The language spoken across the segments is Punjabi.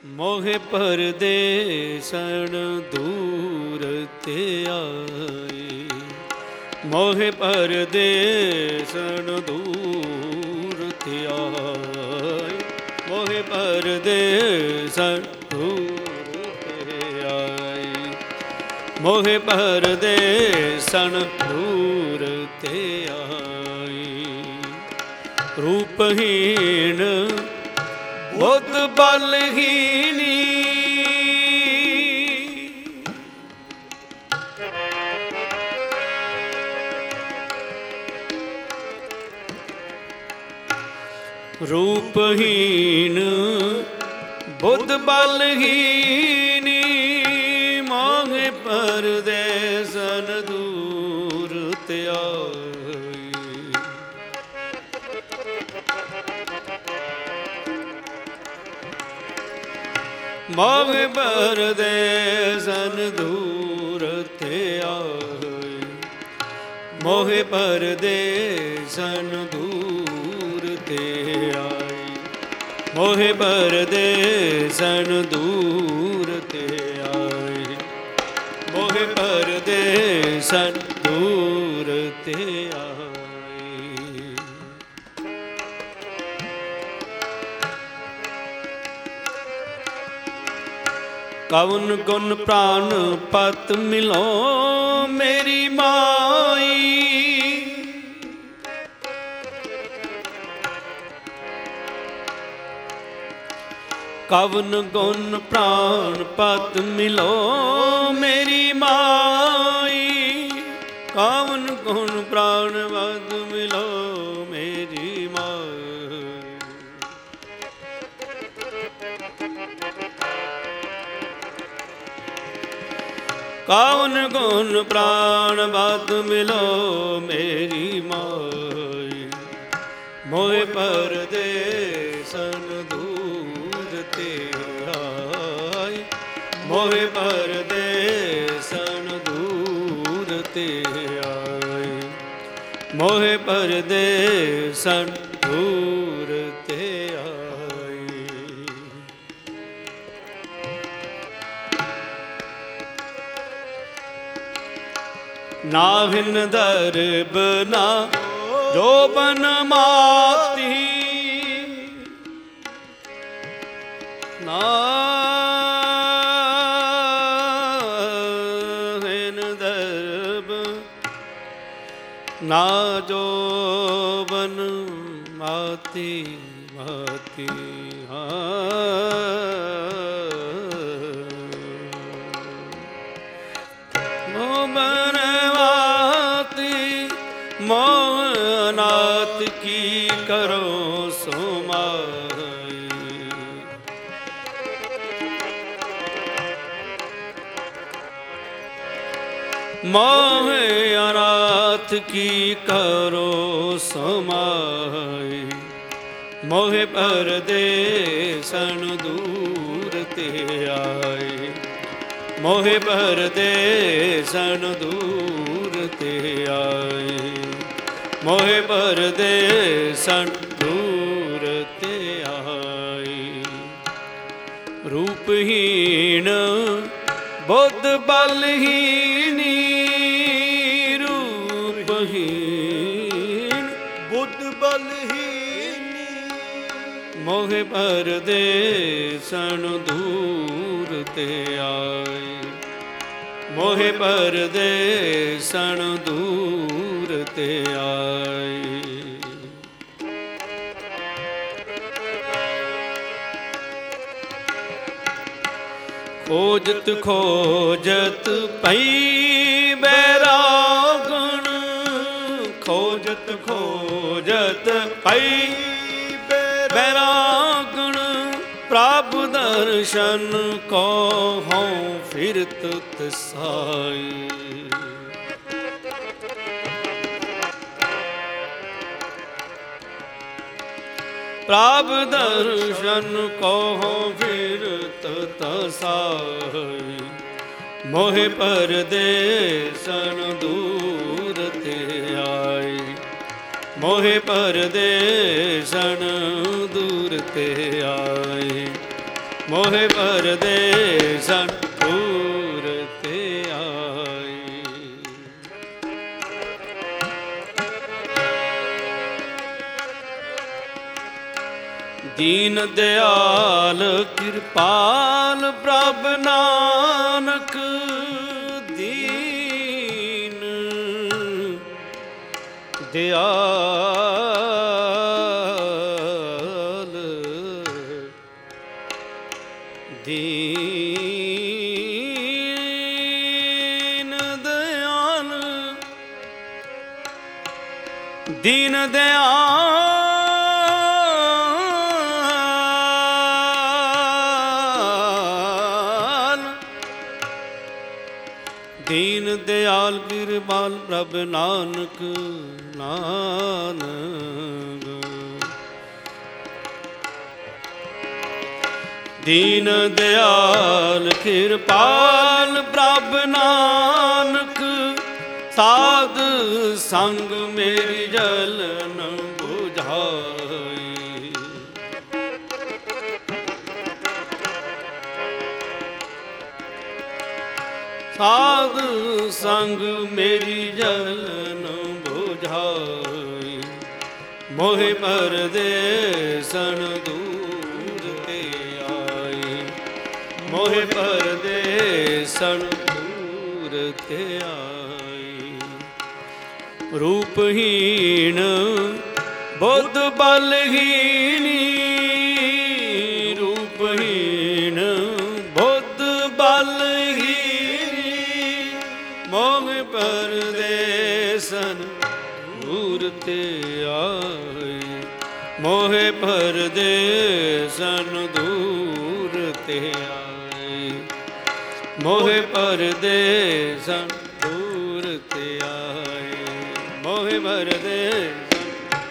ਮੋਹਿ ਪਰਦੇਸਨ ਦੂਰ ਤੇ ਆਏ, ਮੋਹਿ ਪਰਦੇਸਨ ਦੂਰ ਤੇ ਆਏ, ਮੋਹਿ ਪਰਦੇਸਨ ਦੂਰ ਤੇ ਆਏ, ਮੋਹਿ ਪਰਦੇਸਨ ਦੂਰ ਤੇ ਆਏ। ਰੂਪਹੀਨ ਬੁੱਧ ਬਲਹੀਨੀ, ਰੂਪਹੀਨ ਬੁੱਧ ਬਲਹੀਨੀ, ਮੋਹਿ ਪਰਦੇਸਨ ਦੂਰ ਤੇ ਆਏ। ਮੋਹਿ ਪਰਦੇਸਨ ਦੂਰ ਤੇ ਆਏ, ਮੋਹਿ ਪਰਦੇਸਨ ਦੂਰ ਤੇ ਆਏ, ਮੋਹਿ ਪਰਦੇਸਨ ਦੂਰ ਤੇ ਆਏ, ਮੋਹਿ ਪਰਦੇਸਨ ਦੂਰ ਤੇ ਆਏ। ਕਵਨ ਗੁਣ ਪ੍ਰਾਨ ਪਤ ਮਿਲੋ ਮੇਰੀ ਮਾਈ, ਕਵਨ ਗੁਣ ਪ੍ਰਾਨ ਪਤ ਮਿਲੋ ਮੇਰੀ ਮਾਈ, ਕਵਨ ਗੁਣ ਪ੍ਰਾਨ ਪਤ ਮਿਲੋ ਮੇਰੀ ਮਾਈ। ਕਵਨ ਗੁਣ ਪ੍ਰਾਨ ਬਦ ਮਿਲੋ ਮੇਰੀ ਮਾਈ, ਮੋਹਿ ਪਰਦੇਸਨ ਦੂਰ ਤੇ ਆਏ, ਮੋਹਿ ਪਰਦੇਸਨ ਦੂਰ ਤੇ ਆਏ, ਮੋਹਿ ਪਰਦੇਸਨ ਦੂਰ ਤੇ ਆਏ। ਨਾਹਿਨ ਦਰਬ ਨਾ ਜੋਬਨ ਮਾਤੀ, ਨਾਹਿਨ ਦਰਬ ਨਾ ਜੋਬਨ ਮਾਤੀ, ਮਾਤੀ ਮੋਹਨਾਤ ਕੀ ਕਰੋ ਸੁਮਾਈ, ਮੋਹਿ ਅਨਾਥ ਕੀ ਕਰੋ ਸਮਾਈ, ਮੋਹਿ ਪਰਦੇਸਨ ਦੂਰ ਤੇ ਆਏ, ਮੋਹਿ ਪਰਦੇਸਨ ਦੂਰ ਤੇ ਆਏ, ਮੋਹਿ ਪਰਦੇਸਨ ਦੂਰ ਤੇ ਆਏ। ਰੂਪਹੀਨ ਬੁੱਧ ਬਲਹੀਨੀ, ਰੂਪਹੀਨ ਬੁੱਧ ਬਲਹੀਨੀ, ਮੋਹਿ ਪਰਦੇਸਨ ਦੂਰ ਤੇ ਆਏ, ਮੋਹਿ ਪਰਦੇਸਨ ਦੂਰ ਤੇ ਆਏ। ਖੋਜਤ ਖੋਜਤ ਪਈ ਬੈਰਾਗਣ, ਖੋਜਤ ਖੋਜਤ ਪਈ ਬੈਰਾਗਣ, ਪ੍ਰਭ ਦਰਸ਼ਨ ਕੋ ਹਉ ਫਿਰਤ ਤਸਾਈ, ਪ੍ਰਭ ਦਰਸ਼ਨ ਕੋ ਫਿਰਤ ਤਸਾਈ, ਮੋਹਿ ਪਰਦੇਸਨ ਦੂਰ ਤੇ ਆਏ, ਮੋਹਿ ਪਰਦੇਸਨ ਦੂਰ ਤੇ ਆਏ, ਮੋਹਿ ਪਰਦੇਸਨ ਦੂਰ ਤੇ ਆਈ। ਦੀਨ ਦਿਆਲ ਕਿਰਪਾਲ ਪ੍ਰਭ ਨਾਨਕ ਦੀਨ ਦਿਆਲ ਦੀਨ ਦਿਆਲ ਦੀਨ ਦਿਆਲ ਦੀਨ ਦਿਆਲ ਕਿਰਪਾਲ ਪ੍ਰਭ ਨਾਨਕ ਨਾਨਕ ਦੀਨ ਦਿਆਲ ਕਿਰਪਾਲ ਪ੍ਰਭ ਨਾਨਕ ਸਾਧ ਸੰਗ ਮੇਰੀ ਜਲਨ ਬੁਝਾਈ। ਸਾਧ ਸੰਗ ਮੇਰੀ ਜਲਨ ਬੁਝਾਈ। ਮੋਹਿ ਪਰਦੇਸਨ ਦੂਰ ਤੇ ਆਈ। ਮੋਹਿ ਪਰਦੇਸਨ ਦੂਰ ਤੇ ਆਈ। ਰੂਪਹੀਨ ਬੁੱਧ ਬਲਹੀਨੀ ਰੂਪਹੀਨ ਬੁੱਧ ਬਲਹੀਨੀ ਮੋਹਿ ਪਰਦੇਸਨ ਦੂਰ ਤੇ ਆਈ। ਮੋਹਿ ਪਰਦੇਸਨ ਦੂਰ ਤੇ ਆਈ। ਮੋਹਿ ਪਰਦੇਸਨ ਦੂਰ ਤੇ ਆਈ। ਮੋਹਿ ਪਰਦੇਸਨ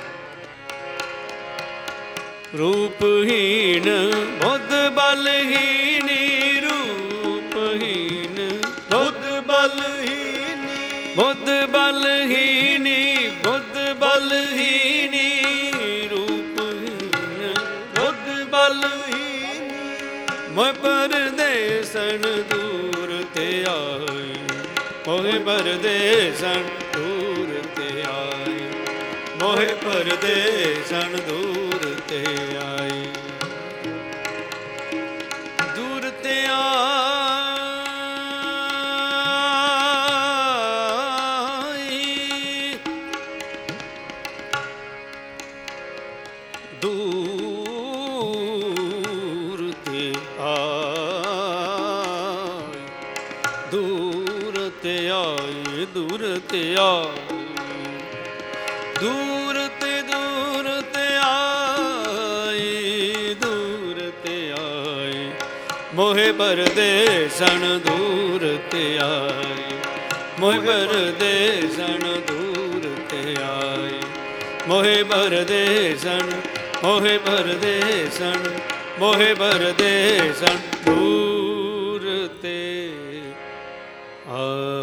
ਰੂਪਹੀਨ ਬੁੱਧ ਬਲਹੀਨੀ ਰੂਪਹੀਨ ਬੁੱਧ ਬਲਹੀਨੀ ਬੁੱਧ ਬਲਹੀਨੀ ਬੁੱਧ ਬਲਹੀਨੀ ਰੂਪਹੀਨ ਬੁੱਧ ਬਲਹੀਨੀ ਮੋਹਿ ਪਰਦੇਸਨ ਦੂਰ ਤੇ ਆਈ। ਮੋਹਿ ਪਰਦੇਸਨ ਦੂਰ ਤੇ ਆਈ। ਮੋਹਿ ਪਰਦੇਸਨ ਦੂਰ ਤੇ ਆਈ। ਦੂਰ ਤੇ ਆਈ। ਦੂਰ ਤੇ ਆਈ। ਦੂਰ ਤੇ ਆਈ। ਦੂਰ ਤੇ ਆਈ। ਦੂਰ ਤੇ ਆਈ। ਦੂਰ ਤੇ ਆਈ। ਮੋਹਿ ਪਰਦੇਸਨ ਦੂਰ ਤੇ ਆਈ। ਮੋਹਿ ਪਰਦੇਸਨ ਦੂਰ ਤੇ ਆਈ। ਮੋਹਿ ਪਰਦੇਸਨ ਮੋਹਿ ਪਰਦੇਸਨ ਮੋਹਿ ਪਰਦੇਸਨ ਦੂਰ ਤੇ ਆਈ।